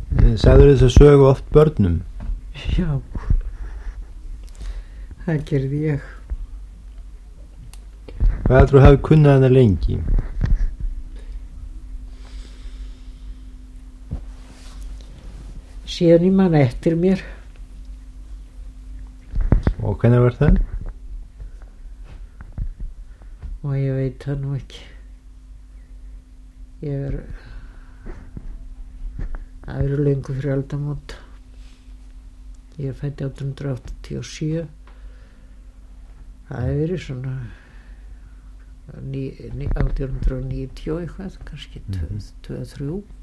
Sagðirðu þessa sögu oft börnum? Já, það gerði ég. Hvað heldur þú hafi kunnað hana lengi? Síðan ég man eftir mér. Og hvenær var það? Og ég veit það nú ekki. Það eru löngu fyrir aldamót. Ég er fædd 1887. Það hefur verið svona 1890 eitthvað, kannski 2-3.